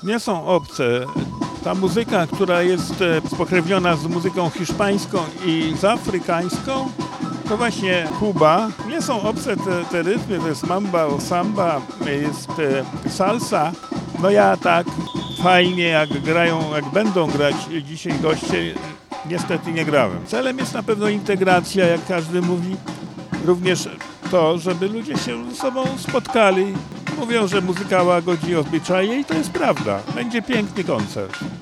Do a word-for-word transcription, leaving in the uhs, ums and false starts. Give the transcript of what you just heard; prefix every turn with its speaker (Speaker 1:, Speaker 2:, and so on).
Speaker 1: nie są obce. Ta muzyka, która jest spokrewniona z muzyką hiszpańską i z afrykańską, to właśnie Kuba. Nie są obce te, te rytmy, to jest mamba, samba, jest salsa. No ja tak fajnie jak grają, jak będą grać dzisiaj goście, niestety nie grałem. Celem jest na pewno integracja, jak każdy mówi, również to, żeby ludzie się ze sobą spotkali. Mówią, że muzyka łagodzi obyczaje i to jest prawda. Będzie piękny koncert.